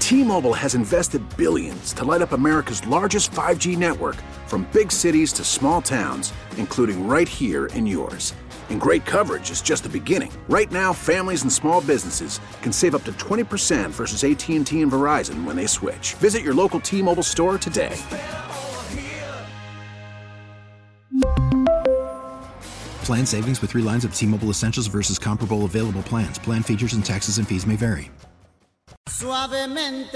T-Mobile has invested billions to light up America's largest 5G network, from big cities to small towns, including right here in yours. And great coverage is just the beginning. Right now, families and small businesses can save up to 20% versus AT&T and Verizon when they switch. Visit your local T-Mobile store today. Plan savings with 3 lines of T-Mobile Essentials versus comparable available plans. Plan features and taxes and fees may vary. Suavemente,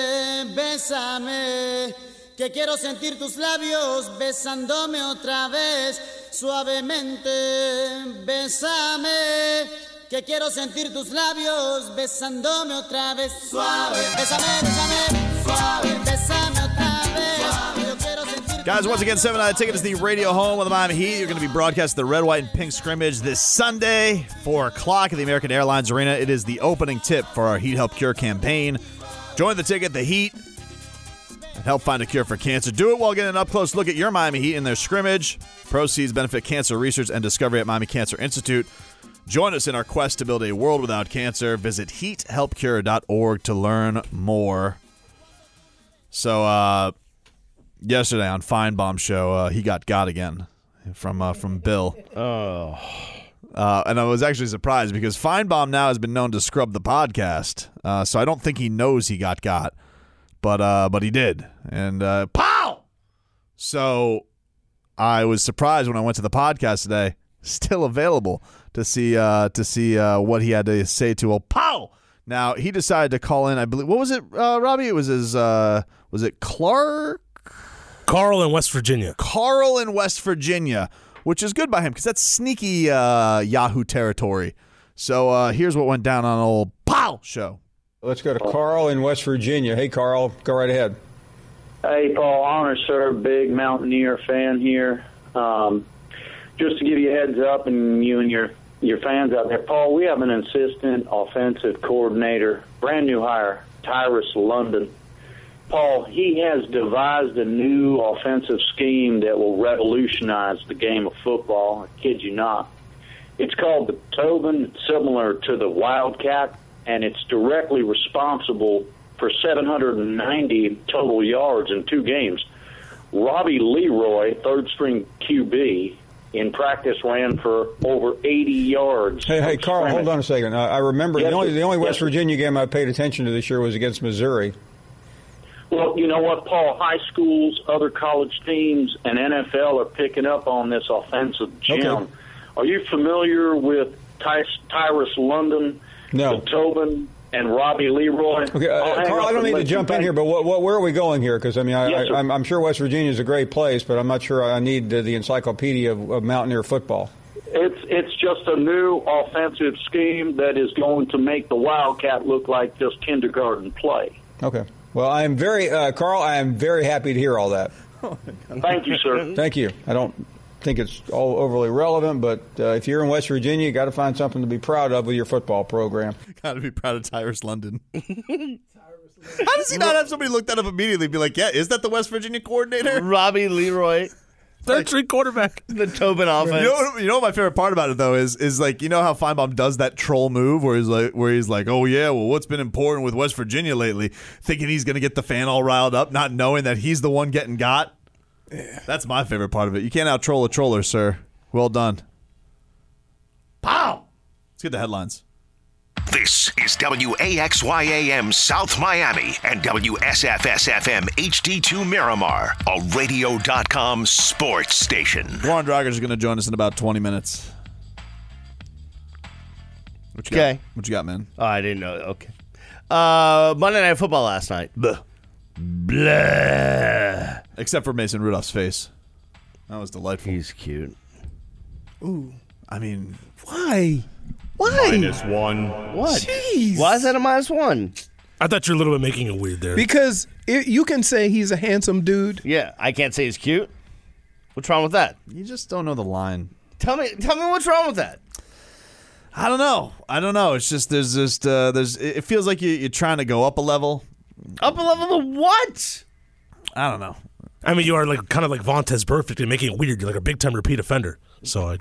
bésame, que quiero sentir tus labios besándome otra vez. Suavemente, bésame, que quiero sentir tus labios besándome otra vez. Suave, bésame, bésame, suave, bésame otra vez. Yo quiero sentir. Guys, once again, 7 Night Ticket is the radio home of the Miami Heat. You're going to be broadcasting the red, white, and pink scrimmage this Sunday, 4 o'clock at the American Airlines Arena. It is the opening tip for our Heat Help Cure campaign. Join the ticket, the Heat, and help find a cure for cancer. Do it while getting an up-close look at your Miami Heat in their scrimmage. Proceeds benefit cancer research and discovery at Miami Cancer Institute. Join us in our quest to build a world without cancer. Visit heathelpcure.org to learn more. So, yesterday on Feinbaum show, he got again from Bill. Oh. And I was actually surprised because Feinbaum now has been known to scrub the podcast. So I don't think he knows he got. But he did. And pow! So I was surprised when I went to the podcast today. Still available to see what he had to say to a pow. Now he decided to call in. I believe, what was it, Robbie? It was his. Was it Clark? Carl in West Virginia. Carl in West Virginia, which is good by him because that's sneaky Yahoo territory. So here's what went down on old pow show. Let's go to Carl in West Virginia. Hey, Carl, go right ahead. Hey, Paul, honor, sir. Big Mountaineer fan here. Just to give you a heads up, and you and your fans out there, Paul, we have an assistant offensive coordinator, brand new hire, Tyrus London. Paul, he has devised a new offensive scheme that will revolutionize the game of football. I kid you not. It's called the Tobin, similar to the Wildcat, and it's directly responsible for 790 total yards in 2 games. Robbie Leroy, third-string QB, in practice ran for over 80 yards. Hey, Carl, hold on a second. I remember the only West Virginia game I paid attention to this year was against Missouri. Well, you know what, Paul? High schools, other college teams, and NFL are picking up on this offensive gem. Okay. Are you familiar with Tyrus London, no. Tobin, and Robbie Leroy? Okay, Carl, I don't need to jump in here, but where are we going here? Because, I mean, I'm sure West Virginia is a great place, but I'm not sure I need the encyclopedia of Mountaineer football. It's just a new offensive scheme that is going to make the Wildcat look like just kindergarten play. Okay. Well, I am Carl, I am very happy to hear all that. Thank you, sir. Thank you. I don't think it's all overly relevant, but if you're in West Virginia, you got to find something to be proud of with your football program. Got to be proud of Tyrus London. How does he not have somebody look that up immediately and be like, yeah, is that the West Virginia coordinator? Robbie Leroy. Third-string quarterback. The Tobin offense. You know what my favorite part about it, though, is like, you know how Feinbaum does that troll move where he's like, oh, yeah, well, what's been important with West Virginia lately? Thinking he's going to get the fan all riled up, not knowing that he's the one getting got. Yeah. That's my favorite part of it. You can't out-troll a troller, sir. Well done. Pow! Let's get the headlines. This is WAXYAM South Miami and WSFS-FM HD2 Miramar, a radio.com sports station. Warren Dragers is going to join us in about 20 minutes. What you got, man? Oh, I didn't know. Okay. Monday Night Football last night. Blah. Blah. Except for Mason Rudolph's face. That was delightful. He's cute. Ooh. I mean, why? Why? -1. What? Jeez. Why is that a -1? I thought you were a little bit making it weird there. Because you can say he's a handsome dude. Yeah, I can't say he's cute. What's wrong with that? You just don't know the line. Tell me what's wrong with that. I don't know. It's just it feels like you're trying to go up a level. Up a level to what? I don't know. I mean, you are like kind of like Vontaze Burfict and making it weird. You're like a big time repeat offender. So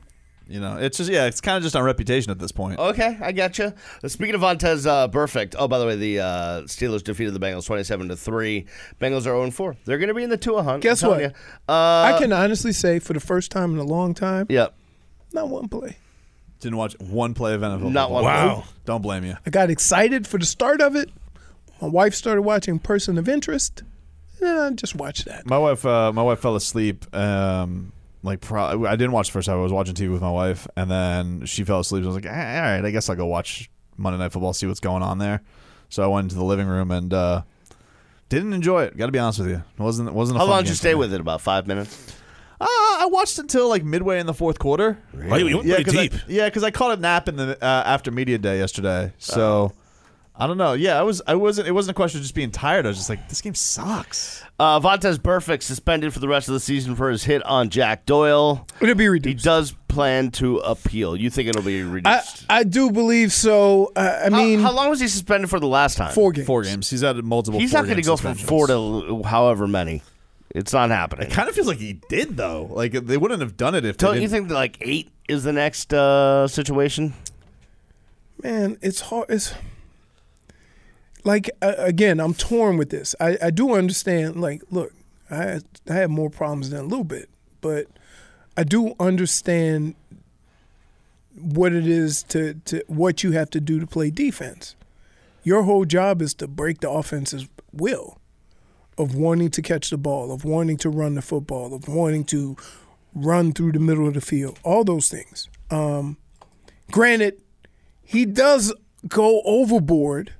It's just it's kind of just on reputation at this point. Okay, I got you. Speaking of Vontaze Burfict, by the way, the Steelers defeated the Bengals 27-3. Bengals are 0-4. They're going to be in the Tua hunt. Guess what? You. I can honestly say for the first time in a long time, not one play. Didn't watch one play of NFL. Not one. Wow. Don't blame you. I got excited for the start of it. My wife started watching Person of Interest. I just watched that. My wife fell asleep. I didn't watch the first time. I was watching TV with my wife, and then she fell asleep. I was like, all right, I guess I'll go watch Monday Night Football, see what's going on there. So I went into the living room and didn't enjoy it. Got to be honest with you, it wasn't. A How fun long did game you stay with it? About 5 minutes. I watched until like midway in the fourth quarter. Really? You went pretty deep. Because I caught a nap in the after media day yesterday. So. I don't know. Yeah, it wasn't a question of just being tired. I was just like, this game sucks. Vontaze Burfict suspended for the rest of the season for his hit on Jack Doyle. It'll be reduced. He does plan to appeal. You think it'll be reduced? I do believe so. I mean, how long was he suspended for the last time? 4 games. 4 games. He's had multiple. He's not going to go from 4 to however many. It's not happening. It kind of feels like he did though. Like they wouldn't have done it if. Don't you think that like 8 is the next situation? Man, it's hard. It's like again, I'm torn with this. I do understand. Like, look, I have more problems than a little bit, but I do understand what it is to what you have to do to play defense. Your whole job is to break the offense's will of wanting to catch the ball, of wanting to run the football, of wanting to run through the middle of the field, all those things. Granted, he does go overboard,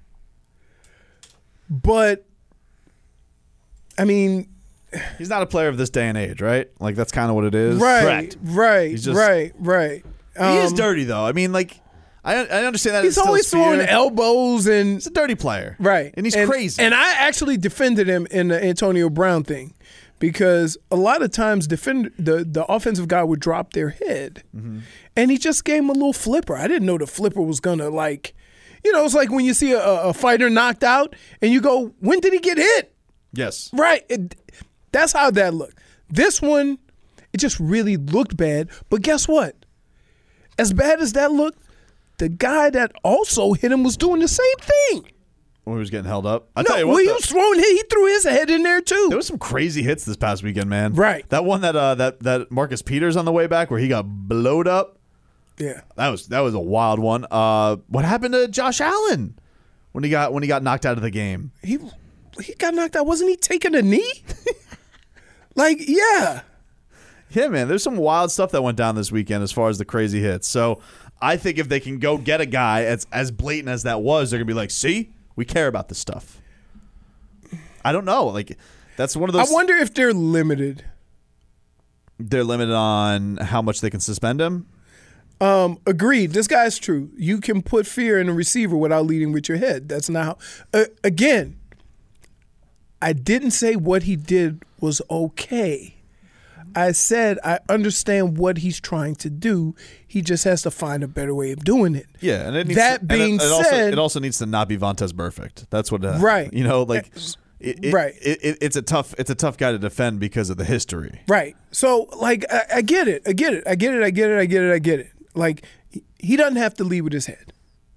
but, I mean... He's not a player of this day and age, right? Like, that's kind of what it is. Right, correct. Right, He's just, right. He is dirty, though. I mean, like, I understand that he's always throwing elbows and... He's a dirty player. Right. And he's crazy. And I actually defended him in the Antonio Brown thing because a lot of times the offensive guy would drop their head, and he just gave him a little flipper. I didn't know the flipper was going to, like... You know, it's like when you see a fighter knocked out and you go, when did he get hit? Yes. Right. That's how that looked. This one, it just really looked bad. But guess what? As bad as that looked, the guy that also hit him was doing the same thing. When he was getting held up? He was throwing. He threw his head in there too. There was some crazy hits this past weekend, man. Right. That one that Marcus Peters on the way back where he got blowed up. Yeah. That was a wild one. What happened to Josh Allen when he got knocked out of the game? He got knocked out. Wasn't he taking a knee? Like, yeah. Yeah, man. There's some wild stuff that went down this weekend as far as the crazy hits. So I think if they can go get a guy as blatant as that was, they're gonna be like, see, we care about this stuff. I don't know. Like, that's one of those. I wonder if they're limited. They're limited on how much they can suspend him. Agreed. This guy's true. You can put fear in a receiver without leading with your head. That's not how. Again, I didn't say what he did was okay. I said I understand what he's trying to do. He just has to find a better way of doing it. Yeah, and it needs said, it also needs to not be Vontaze Burfict. That's what. Right. You know, like. Right. It's a tough guy to defend because of the history. Right. So, like, I get it. I get it. Like, he doesn't have to lead with his head.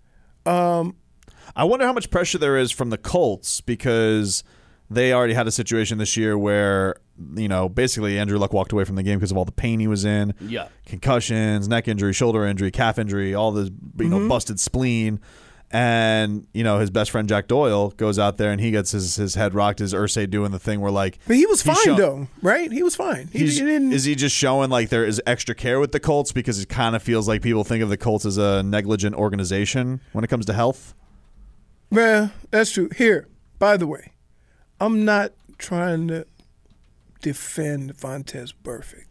I wonder how much pressure there is from the Colts because they already had a situation this year where, you know, basically Andrew Luck walked away from the game because of all the pain he was in. Yeah. Concussions, neck injury, shoulder injury, calf injury, all this, busted spleen. And, you know, his best friend Jack Doyle goes out there and he gets his head rocked, his Irsay doing the thing where, like... But he was fine, though, right? He was fine. He didn't... Is he just showing, like, there is extra care with the Colts because it kind of feels like people think of the Colts as a negligent organization when it comes to health? Yeah, that's true. Here, by the way, I'm not trying to defend Vontaze Burfict.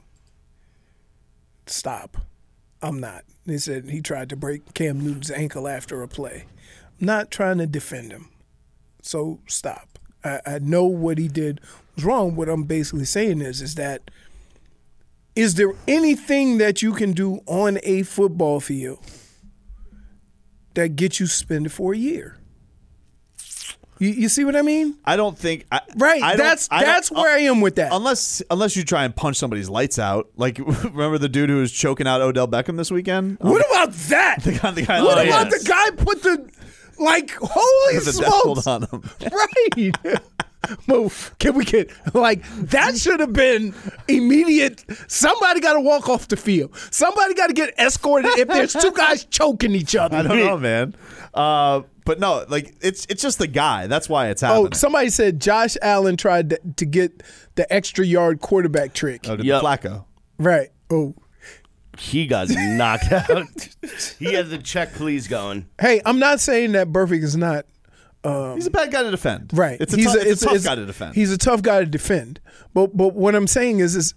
Stop. I'm not. They said he tried to break Cam Newton's ankle after a play. I'm not trying to defend him. So stop. I know what he did was wrong. What I'm basically saying is that is there anything that you can do on a football field that gets you suspended for a year? You see what I mean? I don't think. That's where I am with that. Unless you try and punch somebody's lights out. Like, remember the dude who was choking out Odell Beckham this weekend? What about that? The guy what about the guy put the holy smokes on him? Right. Well, can we get that should have been immediate. Somebody got to walk off the field. Somebody got to get escorted if there's two guys choking each other. I don't know, man. But no, it's just the guy. That's why it's happening. Oh, somebody said Josh Allen tried to get the extra yard quarterback trick. Oh, Flacco. Right. Oh. He got knocked out. He had the check please going. Hey, I'm not saying that Burfict is not. He's a bad guy to defend. Right. It's a tough guy to defend. He's a tough guy to defend. But what I'm saying is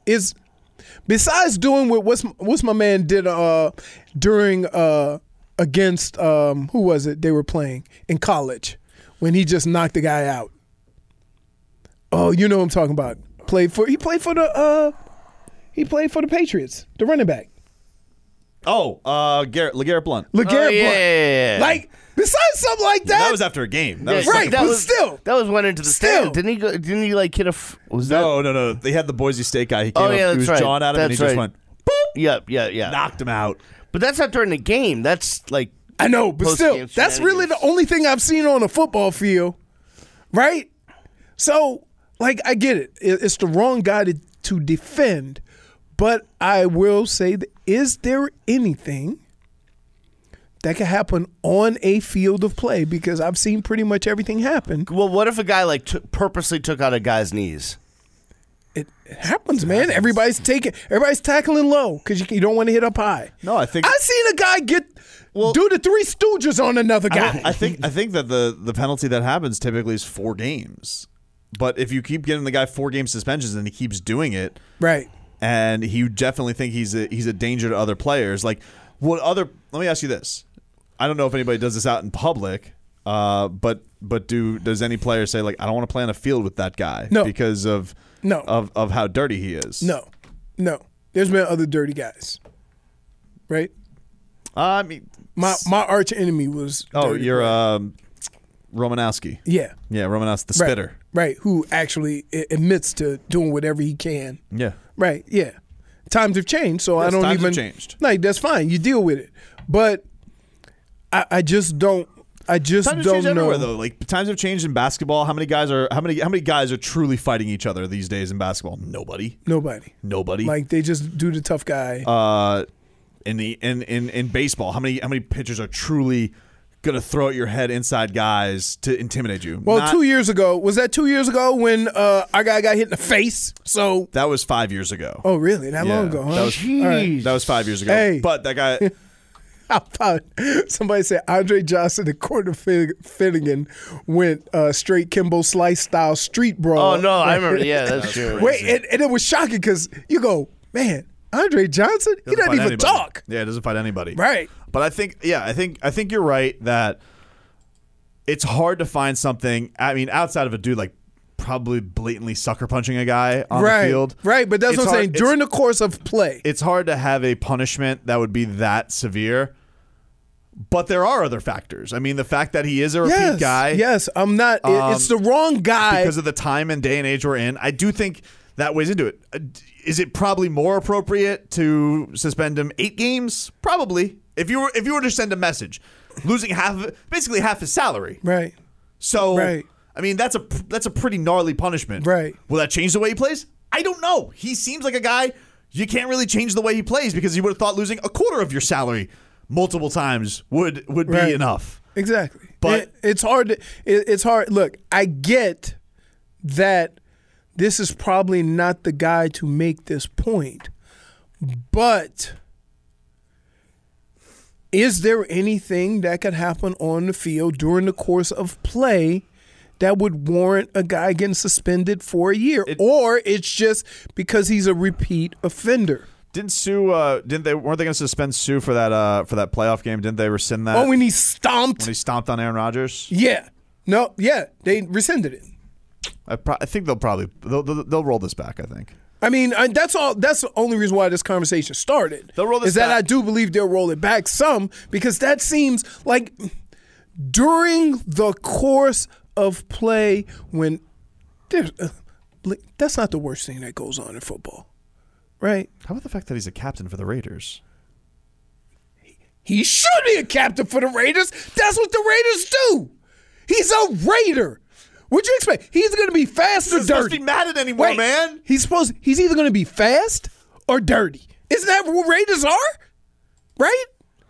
besides doing what what's my man did during against who was it they were playing in college when he just knocked the guy out. Oh, you know what I'm talking about. He played for the Patriots, the running back. Oh, LeGarrette Blount. LeGarrette Blount. Yeah. Besides something like that. That was after a game. That was right, but still. That was went into the stand. Didn't he hit a No. They had the Boise State guy. He came up, that's he was right. jawing at him, and he just went, boop. Yeah. Knocked him out. But that's not during the game. That's I know, but still, that's really the only thing I've seen on a football field, right? So, I get it. It's the wrong guy to defend, but I will say, is there anything that could happen on a field of play? Because I've seen pretty much everything happen. Well, what if a guy purposely took out a guy's knees? It happens, man. Everybody's tackling low because you don't want to hit up high. No, I think I've seen a guy do the Three Stooges on another guy. I think that the penalty that happens typically is 4 games. But if you keep giving the guy 4-game suspensions and he keeps doing it, right? And you definitely think he's a danger to other players. Let me ask you this. I don't know if anybody does this out in public, but does any player say I don't want to play on a field with that guy because of how dirty he is? No. There's been other dirty guys, right? I mean, my arch enemy was. Oh, dirty, you're right? Romanowski. Yeah, Romanowski, the spitter. Right, who actually admits to doing whatever he can. Yeah. Right. Yeah. Times have changed, so I don't times even. Have changed. No, that's fine. You deal with it, but I just don't. I just times don't have changed know. Everywhere, though. Times have changed in basketball. How many guys are truly fighting each other these days in basketball? Nobody. They just do the tough guy. In baseball, how many pitchers are truly gonna throw at your head inside guys to intimidate you? Well, 2 years ago, was that 2 years ago when our guy got hit in the face? So that was 5 years ago. Oh, really? That long ago? Huh? That was 5 years ago. Hey. But that guy. How about somebody said Andre Johnson and Corder Finnegan went straight Kimbo Slice style street brawl. Oh no, I remember. Yeah, that's true. Wait, and it was shocking because you go, man, Andre Johnson, he doesn't even talk. Yeah, he doesn't fight anybody. Right. But I think you're right that it's hard to find something. I mean, outside of a dude probably blatantly sucker punching a guy on the field. Right, but that's what I'm saying. During the course of play, it's hard to have a punishment that would be that severe. But there are other factors. I mean, the fact that he is a repeat guy. Yes, I'm not. It's the wrong guy. Because of the time and day and age we're in, I do think that weighs into it. Is it probably more appropriate to suspend him 8 games? Probably. If you were to send a message, losing basically half his salary. Right. So, I mean, that's a pretty gnarly punishment. Right. Will that change the way he plays? I don't know. He seems like a guy you can't really change the way he plays because you would have thought losing a quarter of your salary multiple times would be enough. Exactly. But it's hard. It's hard. Look, I get that this is probably not the guy to make this point, but is there anything that could happen on the field during the course of play that would warrant a guy getting suspended for a year? Or it's just because he's a repeat offender? Didn't Sue? Weren't they going to suspend Sue for that playoff game? Didn't they rescind that? Oh, when he stomped on Aaron Rodgers. Yeah. No. Yeah. They rescinded it. I think they'll roll this back. I think. I mean, that's all. That's the only reason why this conversation started. They'll roll this back. That I back. do believe they'll roll it back some because that seems like during the course of play when that's not the worst thing that goes on in football, right? How about the fact that he's a captain for the Raiders? He should be a captain for the Raiders. That's what the Raiders do. He's a Raider. What'd you expect? He's going to be fast or dirty. Supposed to be mad at anymore, man. He's either going to be fast or dirty. Isn't that what Raiders are? Right?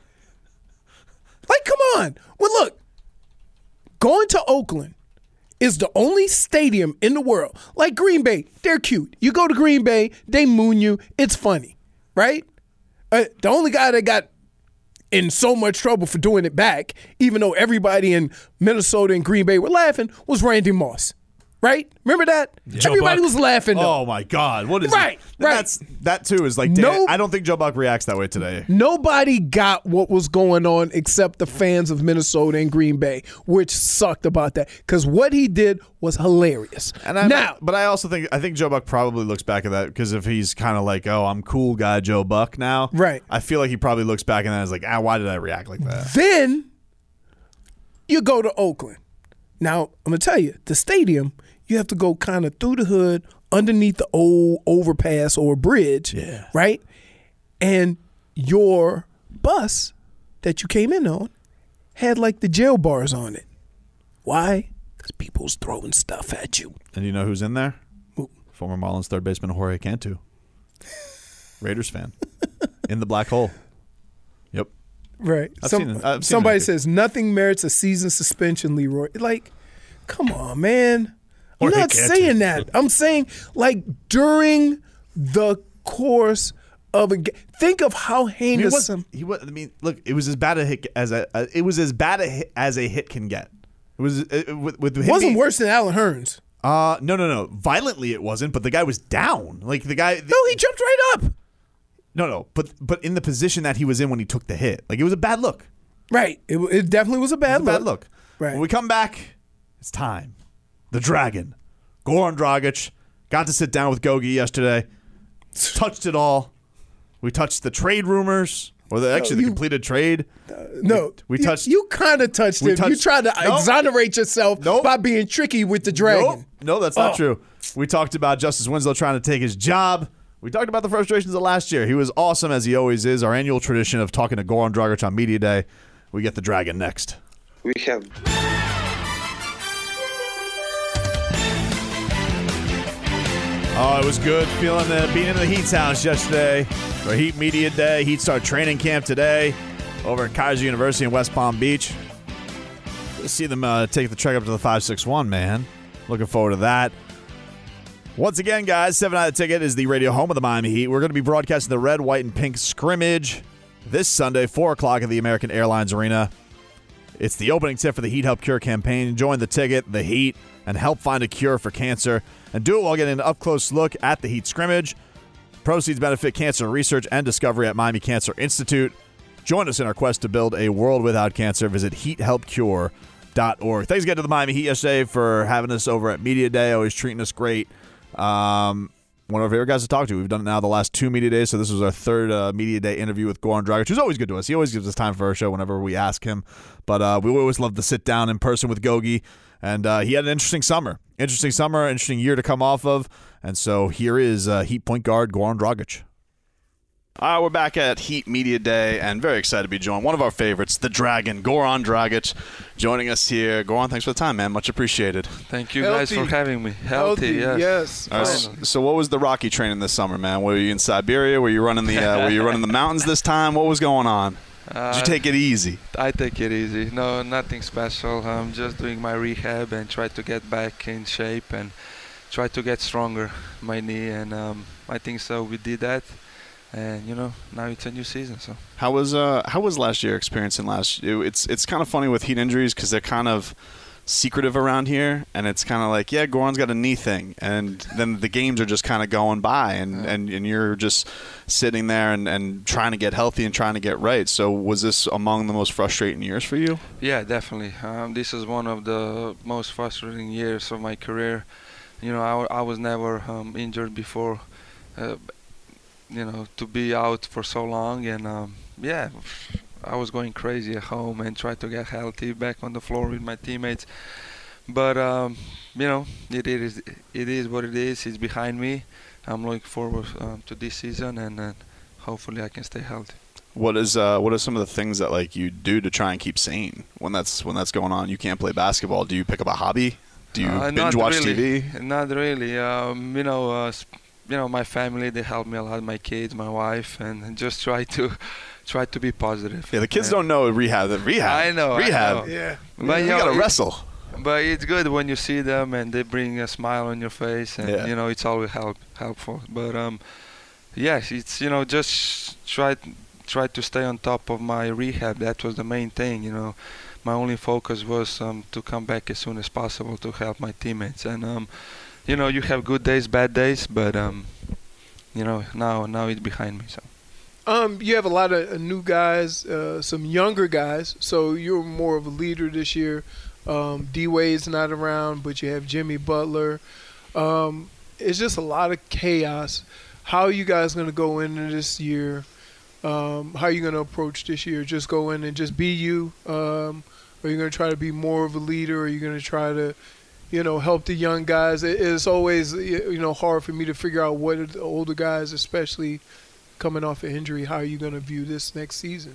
Like, come on. Well, look, going to Oakland is the only stadium in the world. Like Green Bay, they're cute. You go to Green Bay, they moon you. It's funny, right? The only guy that got in so much trouble for doing it back, even though everybody in Minnesota and Green Bay were laughing, was Randy Moss. Right? Remember that? Joe Everybody Buck. was laughing. Though. Oh my God! What is right? it? Right. That too is like. I don't think Joe Buck reacts that way today. Nobody got what was going on except the fans of Minnesota and Green Bay, which sucked about that because what he did was hilarious. But I also think Joe Buck probably looks back at that because if he's kind of like, oh, I'm cool guy Joe Buck now, right? I feel like he probably looks back and is like, why did I react like that? Then you go to Oakland. Now I'm gonna tell you, the stadium. You have to go kind of through the hood, underneath the old overpass or bridge, right? And your bus that you came in on had like the jail bars on it. Why? Because people's throwing stuff at you. And you know who's in there? Who? Former Marlins third baseman Jorge Cantu. Raiders fan. In the black hole. Yep. Right. Somebody says, nothing merits a season suspension, Leroy. Like, come on, man. I'm not saying that. I'm saying, like, during the course of a game. Think of how heinous. Look, it was as bad a hit as a hit can get. It was with him wasn't worse than Alan Hearns. No. Violently, it wasn't. But the guy was down. Like the guy. No, he jumped right up. No. But in the position that he was in when he took the hit, like it was a bad look. Right. It definitely was a bad look. Right. When we come back, it's time. The Dragon, Goran Dragic, got to sit down with Gogi yesterday. Touched it all. We touched the trade rumors, or the completed trade. We touched. You kind of touched it. You tried to exonerate yourself by being tricky with the Dragon. No, that's not true. We talked about Justice Winslow trying to take his job. We talked about the frustrations of last year. He was awesome, as he always is. Our annual tradition of talking to Goran Dragic on Media Day. We get the Dragon next. We have. Oh, it was good being in the Heat's house yesterday for Heat Media Day. Heat start training camp today over at Kaiser University in West Palm Beach. Let's see them take the trek up to the 561, man. Looking forward to that. Once again, guys, 7 Night Ticket is the radio home of the Miami Heat. We're going to be broadcasting the red, white, and pink scrimmage this Sunday, 4 o'clock at the American Airlines Arena. It's the opening tip for the Heat Help Cure campaign. Join the ticket, the Heat, and help find a cure for cancer. And do it while getting an up-close look at the Heat scrimmage. Proceeds benefit cancer research and discovery at Miami Cancer Institute. Join us in our quest to build a world without cancer. Visit heathelpcure.org. Thanks again to the Miami Heat yesterday for having us over at Media Day, always treating us great. One of our favorite guys to talk to. We've done it now the last 2 Media Days, so this was our third Media Day interview with Goran Dragic, who's always good to us. He always gives us time for our show whenever we ask him. But we always love to sit down in person with Gogi. And he had an interesting summer. Interesting year to come off of. And so here is Heat point guard Goran Dragic. All right, we're back at Heat Media Day and very excited to be joined. One of our favorites, the Dragon, Goran Dragic, joining us here. Goran, thanks for the time, man. Much appreciated. Thank you guys for having me. Healthy, yes. All right, so what was the Rocky training this summer, man? Were you in Siberia? Were you running the mountains this time? What was going on? Did you take it easy? I take it easy. No, nothing special. I'm just doing my rehab and try to get back in shape and try to get stronger, my knee. And I think so. We did that. And, now it's a new season. So how was last year experiencing last year? It's kind of funny with Heat injuries because they're kind of secretive around here, and it's kind of like, Goran's got a knee thing, and then the games are just kind of going by, and you're just sitting there and trying to get healthy and trying to get right. So was this among the most frustrating years for you? Yeah, definitely. This is one of the most frustrating years of my career. I was never injured before, to be out for so long, and I was going crazy at home and tried to get healthy back on the floor with my teammates. But it is what it is. It's behind me. I'm looking forward to this season, and hopefully I can stay healthy. What are some of the things that like you do to try and keep sane when that's going on? You can't play basketball. Do you pick up a hobby? Do you binge watch TV? Not really. My family, they help me a lot. My kids, my wife, and just try to be positive. Yeah, the kids don't know rehab. I know. Yeah. But you gotta wrestle. But it's good when you see them and they bring a smile on your face, and it's always helpful. But yes, it's just try to stay on top of my rehab. That was the main thing. My only focus was to come back as soon as possible to help my teammates. And you have good days, bad days, but now it's behind me. So. You have a lot of new guys, some younger guys, so you're more of a leader this year. D-Wade's not around, but you have Jimmy Butler. It's just a lot of chaos. How are you guys going to go into this year? How are you going to approach this year? Just go in and just be you? Are you going to try to be more of a leader? Or are you going to try to, help the young guys? It's always, hard for me to figure out what are the older guys, especially coming off an injury, how are you going to view this next season?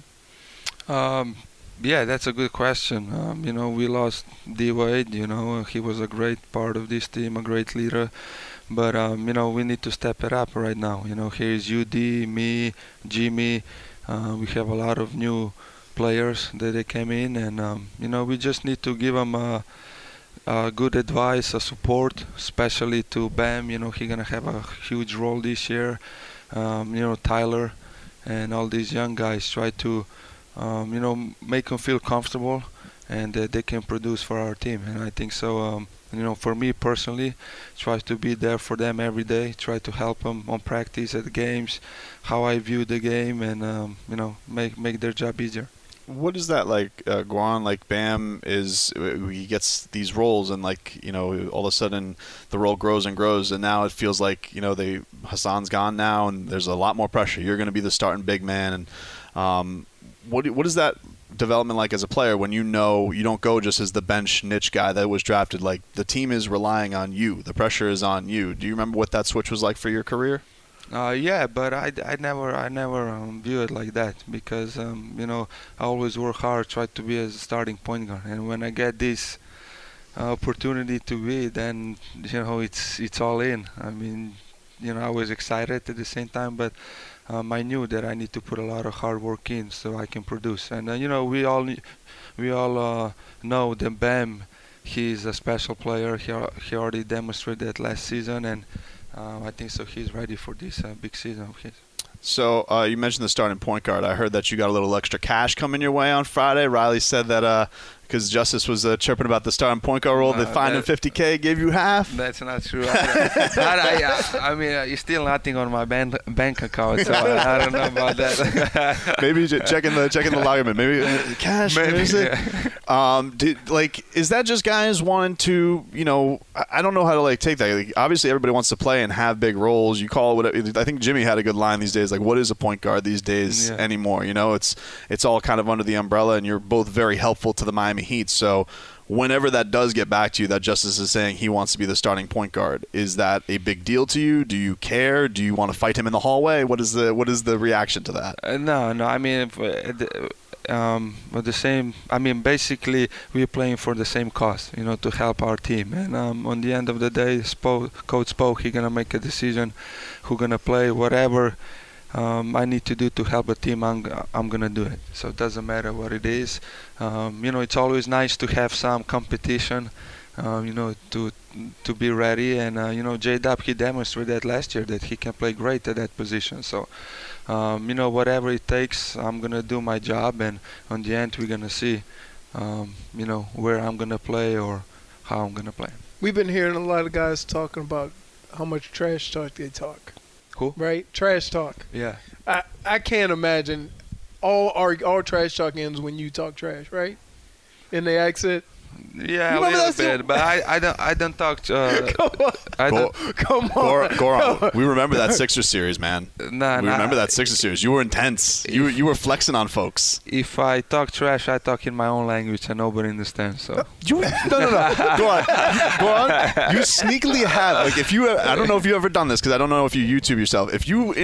Yeah, that's a good question. We lost D-Wade. He was a great part of this team, a great leader. But, we need to step it up right now. Here's UD, me, Jimmy. We have a lot of new players that they came in. And, we just need to give them good advice, a support, especially to Bam. He's going to have a huge role this year. Tyler and all these young guys try to, make them feel comfortable and that they can produce for our team. And I think so, for me personally, try to be there for them every day, try to help them on practice, at the games, how I view the game, and, make their job easier. What is that like, Guan? Like Bam he gets these roles, and all of a sudden the role grows and grows, and now it feels like Hassan's gone now, and there's a lot more pressure. You're going to be the starting big man, and what is that development like as a player when you don't go just as the bench niche guy that was drafted? Like the team is relying on you, the pressure is on you. Do you remember what that switch was like for your career? Yeah, but I never view it like that because I always work hard, try to be a starting point guard, and when I get this opportunity to be, then it's all in. I mean, I was excited at the same time, but I knew that I need to put a lot of hard work in so I can produce. And we all know that Bam, he's a special player. He already demonstrated that last season, and I think so he's ready for this big season of his. So you mentioned the starting point guard. I heard that you got a little extra cash coming your way on Friday. Riley said that because Justice was chirping about the starting point guard role, they fined him $50K, gave you half. That's not true. I mean, it's still nothing on my bank account, so I don't know about that. Maybe checking the login. Maybe cash. Maybe. Is that just guys wanting to? I don't know how to take that. Like, obviously, everybody wants to play and have big roles. You call it whatever. I think Jimmy had a good line these days. Like, what is a point guard these days anymore? It's all kind of under the umbrella, and you're both very helpful to the Miami Heat. So whenever that does get back to you, that Justice is saying he wants to be the starting point guard, is that a big deal to you? Do you care? Do you want to fight him in the hallway? What is the reaction to that? No. I mean, the same. I mean, basically, we're playing for the same cause, to help our team. And on the end of the day, Coach Spoke, he's gonna make a decision who's gonna play, whatever I need to do to help the team, I'm gonna do it. So it doesn't matter what it is. It's always nice to have some competition, to be ready. And J-Dub, he demonstrated that last year that he can play great at that position. So whatever it takes, I'm gonna do my job, and on the end we're gonna see where I'm gonna play or how I'm gonna play. We've been hearing a lot of guys talking about how much trash talk they talk. Cool. Right? Trash talk. Yeah. I can't imagine all trash talk ends when you talk trash, right? In the accent. Yeah, a little bit, but I don't talk. Come on, Goran. We remember that Sixers series, man. Nah, we remember that Sixers series. You were intense. You were flexing on folks. If I talk trash, I talk in my own language and nobody understands. So no. Go on. You sneakily have, like, if you. I don't know if you've ever done this because I don't know if you YouTube yourself. If you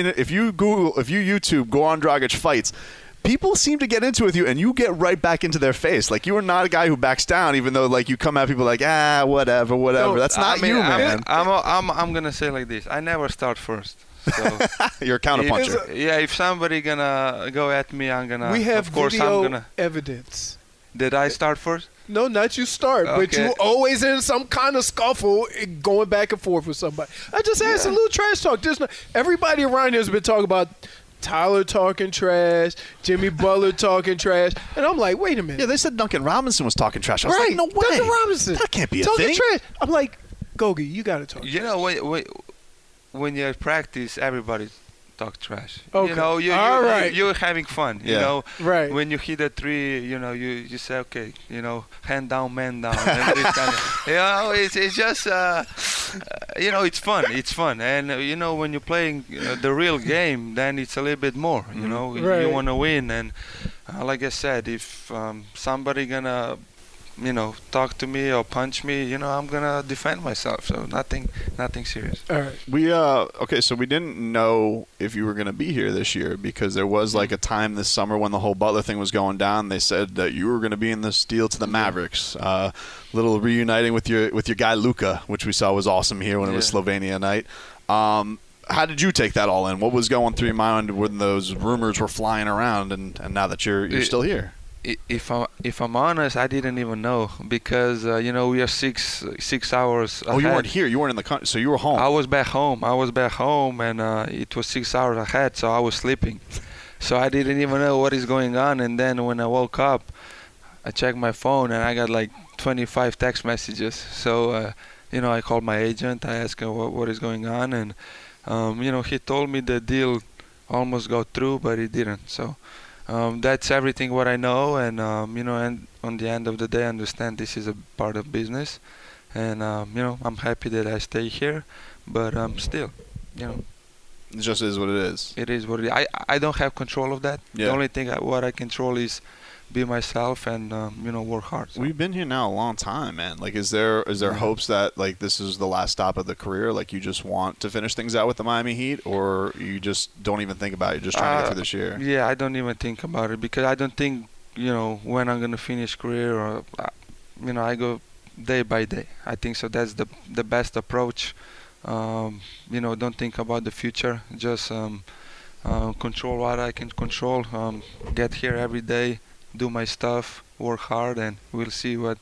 YouTube Goran Dragic fights, people seem to get into it with you, and you get right back into their face. Like, you are not a guy who backs down, even though, like, you come at people like, whatever. No, that's not you, man. I'm gonna say like this. I never start first. So you're a counterpuncher. If somebody gonna go at me, I'm gonna. We have of course, video I'm gonna. evidence. Did I start first? No, not you start, but you always in some kind of scuffle, going back and forth with somebody. I just asked a little trash talk. Everybody around here has been talking about Tyler talking trash, Jimmy Butler talking trash, and I'm like, wait a minute. Yeah, they said Duncan Robinson was talking trash. I was like, no way. Duncan Robinson. That can't be a talking thing. Trash. I'm like, Gogi, you got to talk trash. You know, when you practice, everybody talk trash. Okay. You know, you're having fun. You know, right. When you hit a three, you know, you say, okay, you know, hand down, man down. And this kind of, you know, it's just, you know, it's fun. It's fun. And, you know, when you're playing the real game, then it's a little bit more, you know. Right. You want to win. And like I said, if somebody going to, you know, talk to me or punch me, you know, I'm gonna defend myself. So nothing serious. All right. We okay. So we didn't know if you were gonna be here this year because there was like a time this summer when the whole Butler thing was going down. They said that you were gonna be in this deal to the Mavericks. Little reuniting with your guy Luka, which we saw was awesome here when it was Slovenia night. How did you take that all in? What was going through your mind when those rumors were flying around, and now that you're still here? If I'm honest, I didn't even know because you know, we are 6 hours ahead. Oh, you weren't here. You weren't in the country, so you were home. I was back home, and it was 6 hours ahead, so I was sleeping. So I didn't even know what is going on. And then when I woke up, I checked my phone and I got like 25 text messages. So you know, I called my agent. I asked him what is going on, and you know, he told me the deal almost got through, but it didn't. So. That's everything what I know, and you know, and on the end of the day, I understand this is a part of business, and you know, I'm happy that I stay here, but still, you know, it just is what it is. It is what it is. I don't have control of that. Yeah. The only thing what I control is be myself and you know, work hard. So. We've been here now a long time, man. Like, is there hopes that like this is the last stop of the career? Like, you just want to finish things out with the Miami Heat, or you just don't even think about it? You're just trying to get through this year. Yeah, I don't even think about it because I don't think, you know, when I'm gonna finish career, or you know, I go day by day. I think so. That's the best approach. You know, don't think about the future. Just control what I can control. Get here every day. Do my stuff, work hard, and we'll see where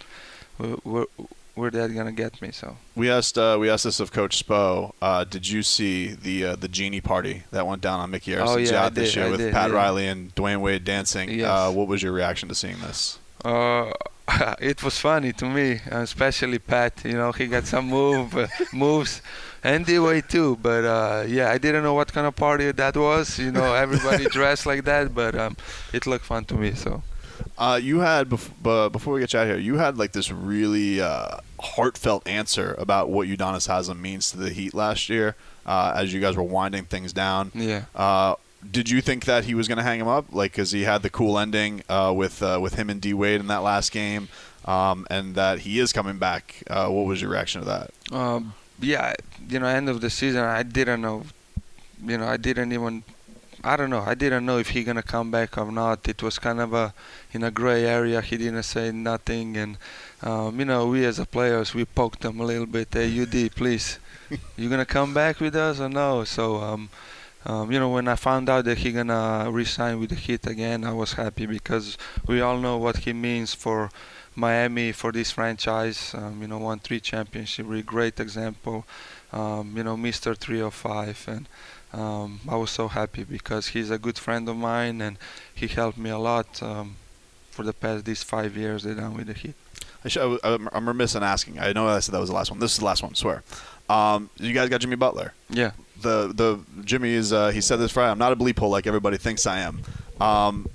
that's gonna get me. So we asked this of Coach Spo. Did you see the genie party that went down on Mickey Harrison's yacht this year with Pat Riley and Dwayne Wade dancing? Yes. What was your reaction to seeing this? It was funny to me, especially Pat. You know, he got some moves, and D-Wade too. But yeah, I didn't know what kind of party that was. You know, everybody dressed like that, but it looked fun to me. So. You had before we get you out here, you had like this really heartfelt answer about what Udonis Haslem means to the Heat last year, as you guys were winding things down. Yeah. Did you think that he was going to hang him up, like, because he had the cool ending with him and D Wade in that last game, and that he is coming back? What was your reaction to that? Yeah, you know, end of the season, I didn't know. You know, I didn't know if he gonna come back or not. It was kind of in a gray area. He didn't say nothing, and you know, we as a players, we poked him a little bit. Hey, UD, please, you gonna come back with us or no? So. You know, when I found out that he gonna re-sign with the Heat again, I was happy because we all know what he means for Miami, for this franchise. You know, won 3 championships, really great example. You know, Mr. 305, and I was so happy because he's a good friend of mine and he helped me a lot for the past these 5 years that I'm with the Heat. I'm remiss in asking. I know I said that was the last one. This is the last one, I swear. You guys got Jimmy Butler. Yeah. The Jimmy is he said this Friday. I'm not a bleep hole like everybody thinks I am.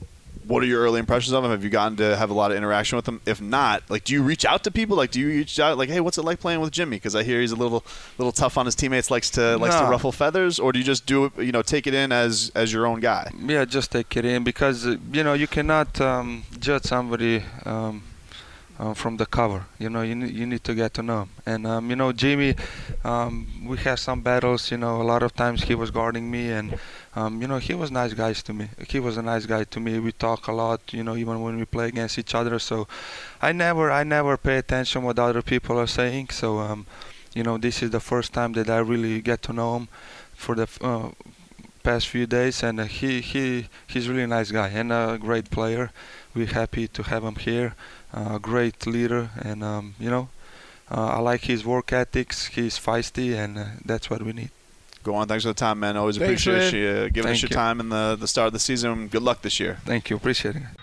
what are your early impressions of him? Have you gotten to have a lot of interaction with him? If not, like, do you reach out to people? Like, do you reach out like, hey, what's it like playing with Jimmy? Because I hear he's a little tough on his teammates, likes to ruffle feathers. Or do you just do it, take it in as your own guy? Yeah, just take it in because you cannot judge somebody from the cover. You need to get to know him. And Jimmy, we had some battles. A lot of times he was guarding me, and he was nice guys to me. He was a nice guy to me. We talk a lot, even when we play against each other. So I never pay attention what other people are saying. So this is the first time that I really get to know him for the past few days, and he's really a nice guy and a great player. We're happy to have him here. Great leader, and I like his work ethics. He's feisty, and that's what we need. Go on. Thanks for the time, man. Always appreciate you giving us your time in the start of the season. Good luck this year. Thank you. Appreciate it.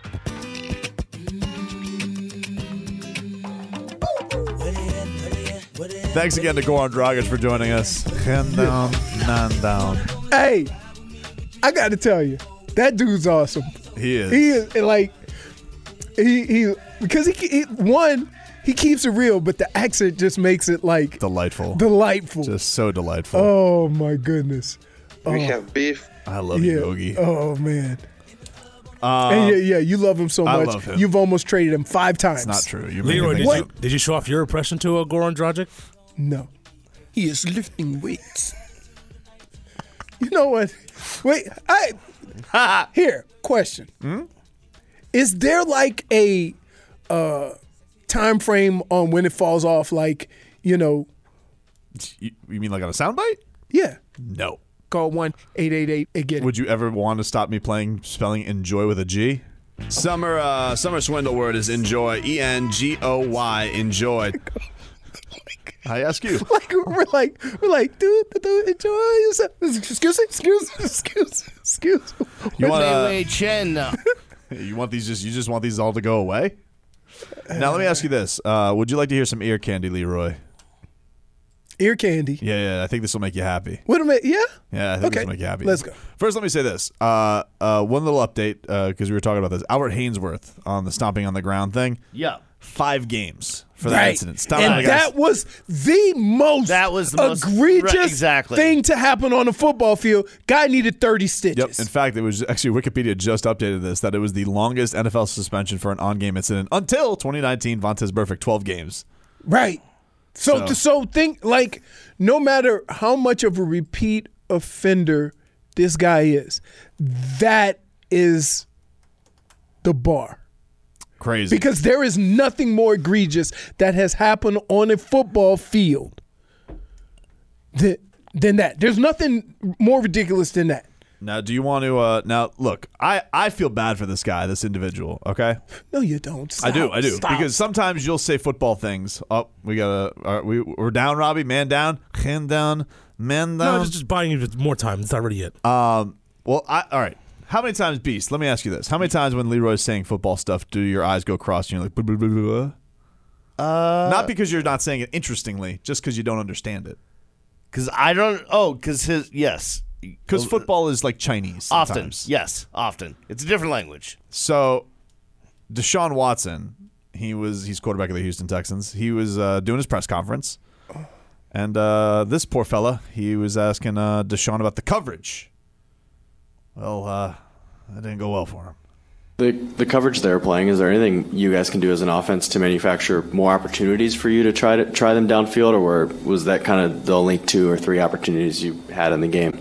Thanks again to Goran Dragic for joining us. Hand down, man down. Hey, I got to tell you, that dude's awesome. He is. He is like he because he keeps it real, but the accent just makes it like delightful. Just so delightful. Oh my goodness. We have beef. I love you, Yogi. Oh man. And you love him so much. I love him. You've almost traded him 5 times. It's not true. Leroy, did you show off your impression to Goran Dragic? No. He is lifting weights. You know what? Wait, here, question. Is there like a time frame on when it falls off? Like, You mean like on a soundbite? Yeah. No. Call 1-888-AGET-IT. Would you ever want to stop me spelling enjoy with a G? Summer swindle word is enjoy. ENGOY. Enjoy. I ask you. We're like, dude, enjoy yourself. Excuse me. You want these? You just want these all to go away? Now let me ask you this: would you like to hear some ear candy, Leroy? Ear candy. Yeah. I think this will make you happy. Wait a minute. Yeah. Yeah, I think this will make you happy. Let's go. First, let me say this: one little update because we were talking about this. Albert Hainsworth on the stomping on the ground thing. Yeah. 5 games for that incident. That was the most egregious thing to happen on a football field. Guy needed 30 stitches. Yep. In fact, it was actually Wikipedia just updated this that it was the longest NFL suspension for an on-game incident until 2019. Vontaze Burfict, 12 games. Right. So think like no matter how much of a repeat offender this guy is, that is the bar. Crazy. Because there is nothing more egregious that has happened on a football field than that. There's nothing more ridiculous than that. Now, do you want to now look, I feel bad for this guy, this individual, okay? No, you don't. Stop. I do. Stop. Because sometimes you'll say football things. Oh, we're down, Robbie. Man down. Hand down. Man down. No, just buying you more time. It's not ready yet. All right. How many times, Beast? Let me ask you this: how many times when Leroy's saying football stuff do your eyes go cross and you're like, blah, blah, blah, blah, blah? Not because you're not saying it interestingly, just because you don't understand it. Because I don't. Oh, because because football is like Chinese. Sometimes. Often. It's a different language. So, Deshaun Watson, he's quarterback of the Houston Texans. He was doing his press conference, and this poor fella, he was asking Deshaun about the coverage. Well, that didn't go well for him. The coverage they're playing, is there anything you guys can do as an offense to manufacture more opportunities for you to try them downfield, or was that kind of the only 2 or 3 opportunities you had in the game?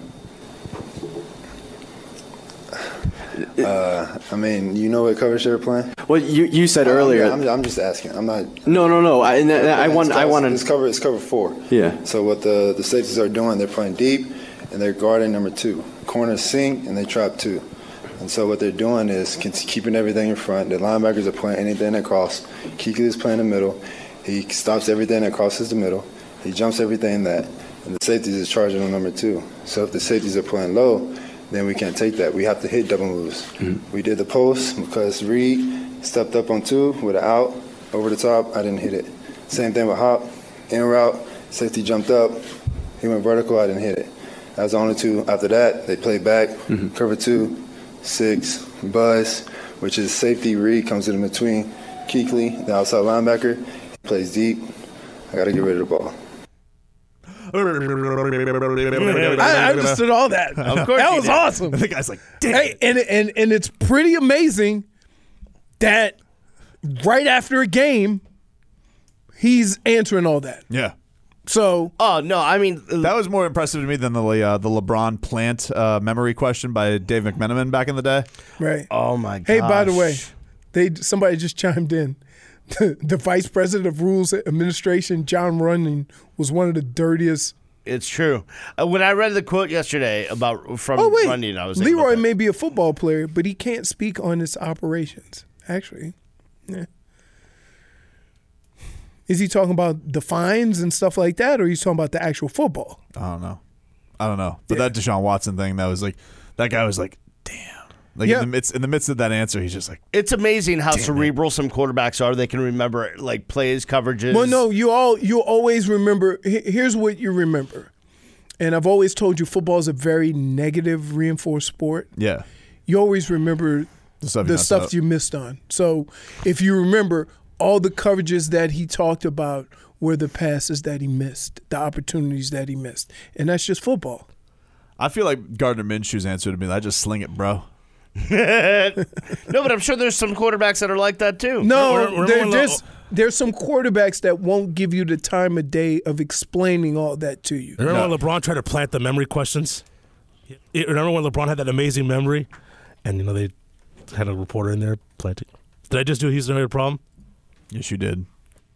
I mean, you know what coverage they were playing? Well, you said earlier. I'm just asking. I'm not. No. I want. It's cover 4. Yeah. So what the safeties are doing? They're playing deep, and they're guarding number 2. Corners sink and they trap 2. And so what they're doing is keeping everything in front. The linebackers are playing anything that crosses. Kiki is playing in the middle. He stops everything that crosses the middle. He jumps everything that. And the safeties is charging on number 2. So if the safeties are playing low, then we can't take that. We have to hit double moves. Mm-hmm. We did the post because Reed stepped up on 2 with an out over the top. I didn't hit it. Same thing with Hop. In route, safety jumped up. He went vertical. I didn't hit it. That was the only 2. After that, they played back, cover 2, 6, buzz. which is safety. Reed comes in between Kuechly, the outside linebacker. He plays deep. I got to get rid of the ball. I understood all that. Of course that you was did. awesome. The guy's like, damn. Hey, and it's pretty amazing that right after a game, he's answering all that. Yeah. So, oh no, I mean that was more impressive to me than the LeBron plant memory question by Dave McMenamin back in the day. right. oh my god. Hey, by the way, somebody just chimed in. The Vice President of Rules Administration, John Runyon, was one of the dirtiest. It's true. When I read the quote yesterday from Runyon, I was thinking Leroy about that. may be a football player, but he can't speak on its operations. Actually, yeah. Is he talking about the fines and stuff like that, or he's talking about the actual football? I don't know. But that Deshaun Watson thing, that guy was like, damn. Like Yeah. in the midst of that answer, he's just like, It's amazing how cerebral some quarterbacks are. They can remember like plays, coverages. Well, no, you always remember. Here's what you remember, and I've always told you, football is a very negative reinforced sport. yeah. You always remember The stuff you the messed stuff up. you missed on. So if you remember, all the coverages that he talked about were the passes that he missed, the opportunities that he missed, and that's just football. I feel like Gardner Minshew's answer to me, I just sling it, bro. No, but I'm sure there's some quarterbacks that are like that too. No, there's some quarterbacks that won't give you the time of day of explaining all that to you. Remember when LeBron tried to plant the memory questions? Remember when LeBron had that amazing memory, and they had a reporter in there planting? Did I just do Houston had a problem? Yes, you did.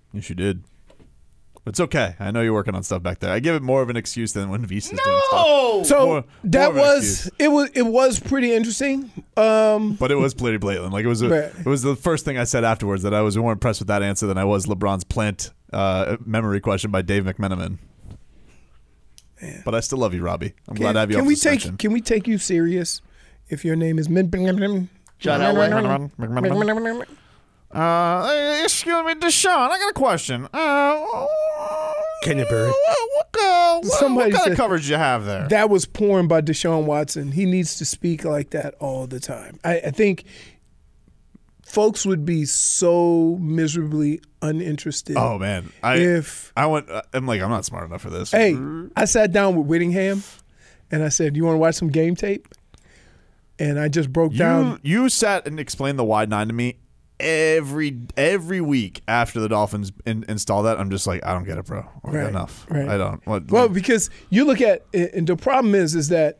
It's okay. I know you're working on stuff back there. I give it more of an excuse than when Visa's doing stuff. So More that of an was excuse. it was pretty interesting. But it was pretty blatant. Like it was the first thing I said afterwards that I was more impressed with that answer than I was LeBron's plant memory question by Dave McMenamin. Man. But I still love you, Robbie. I'm glad to have you off suspension. Can we take you serious if your name is John Elway? Excuse me, Deshaun, I got a question. Kenya Berry. What kind of coverage you have there? That was porn by Deshaun Watson. He needs to speak like that all the time. I think folks would be so miserably uninterested. Oh man, I'm not smart enough for this. Hey, I sat down with Whittingham, and I said, "You want to watch some game tape?" And I just broke down. You sat and explained the wide nine to me every week after the Dolphins install that. I'm just like, I don't get it, bro. Right, Enough. right. I don't. Well, because you look at, and the problem is that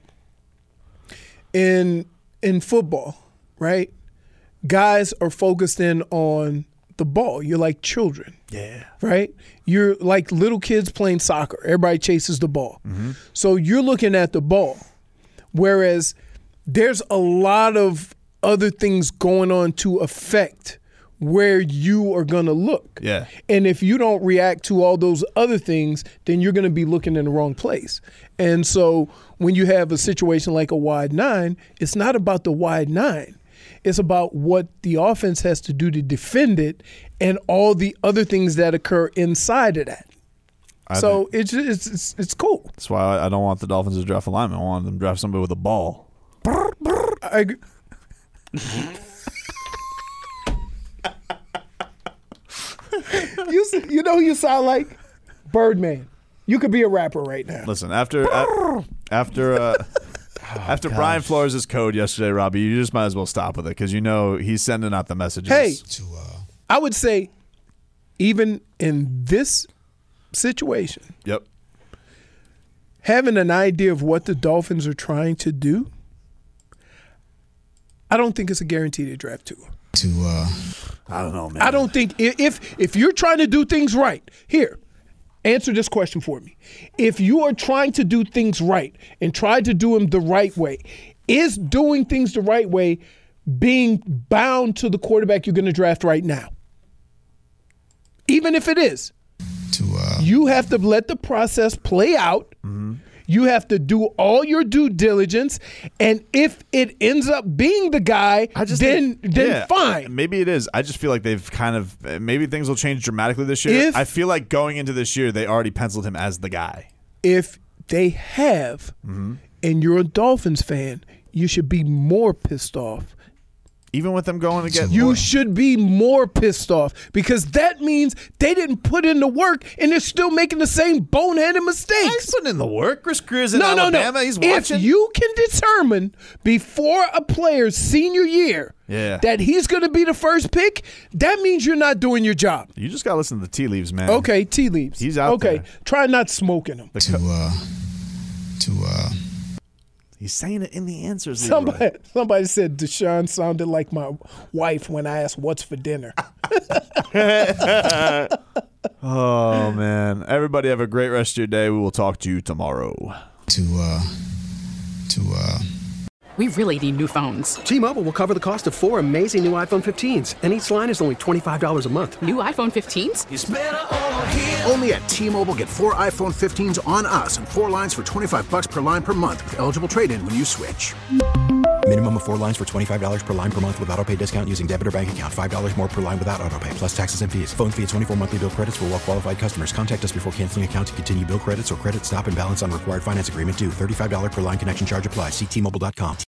in football, right? Guys are focused in on the ball. You're like children. Yeah. Right? You're like little kids playing soccer. Everybody chases the ball. Mm-hmm. So you're looking at the ball. Whereas there's a lot of other things going on to affect where you are going to look. Yeah. And if you don't react to all those other things, then you're going to be looking in the wrong place. And so when you have a situation like a wide nine, it's not about the wide nine. It's about what the offense has to do to defend it and all the other things that occur inside of that. It's cool. That's why I don't want the Dolphins to draft a lineman. I want them to draft somebody with a ball. I agree. You know who you sound like? Birdman. You could be a rapper right now. Listen, after Brian Flores' code yesterday, Robbie, you just might as well stop with it because he's sending out the messages. Hey, I would say even in this situation, yep, having an idea of what the Dolphins are trying to do, I don't think it's a guarantee to draft Tua. I don't know, man. I don't think if you're trying to do things right, here, answer this question for me. If you are trying to do things right and try to do them the right way, is doing things the right way being bound to the quarterback you're going to draft right now? Even if it is. You have to let the process play out. Mm-hmm. You have to do all your due diligence, and if it ends up being the guy, then fine. Maybe it is. I just feel like they've maybe things will change dramatically this year. I feel like going into this year, they already penciled him as the guy. If they have, and you're a Dolphins fan, you should be more pissed off Even with them going to get you should be more pissed off because that means they didn't put in the work and they're still making the same boneheaded mistakes. He's putting in the work. Chris Greer's in Alabama. No. He's watching. If you can determine before a player's senior year that he's going to be the first pick, that means you're not doing your job. You just got to listen to the tea leaves, man. Okay, tea leaves. He's out there. Okay, try not smoking them. He's saying it in the answers. Leroy. Somebody said Deshaun sounded like my wife when I asked what's for dinner. Oh, man. Everybody have a great rest of your day. We will talk to you tomorrow. We really need new phones. T-Mobile will cover the cost of 4 amazing new iPhone 15s, and each line is only $25 a month. New iPhone 15s? It's better over here. Only at T-Mobile, get 4 iPhone 15s on us and 4 lines for $25 per line per month with eligible trade-in when you switch. Minimum of 4 lines for $25 per line per month with autopay discount using debit or bank account. $5 more per line without autopay, plus taxes and fees. Phone fee at 24 monthly bill credits for well-qualified customers. Contact us before canceling account to continue bill credits or credit stop and balance on required finance agreement due. $35 per line connection charge applies. See T-Mobile.com.